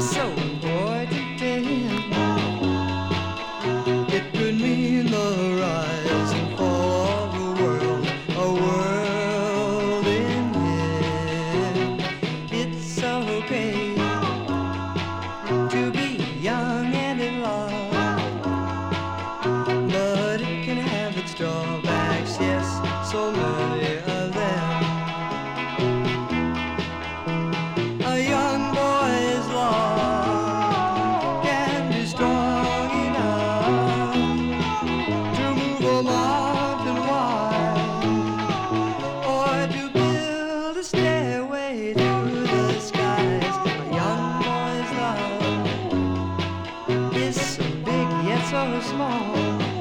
so hard to tell. It could mean the rise and fall of a world in hell. It's so great to be young and in love, but it can have its drawbacks, yes, so many of them. A young boy's love can be strong enough to move a mountain wide, or to build a stairway to the skies. A young boy's love is so big yet so small.